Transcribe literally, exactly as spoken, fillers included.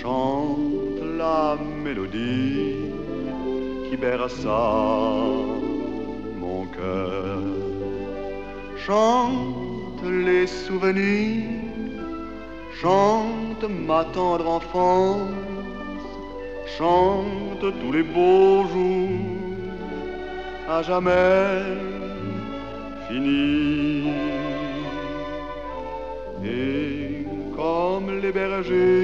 chante la mélodie qui berça mon cœur. Chante les souvenirs, chante ma tendre enfance, chante tous les beaux jours à jamais finis. Et comme les bergers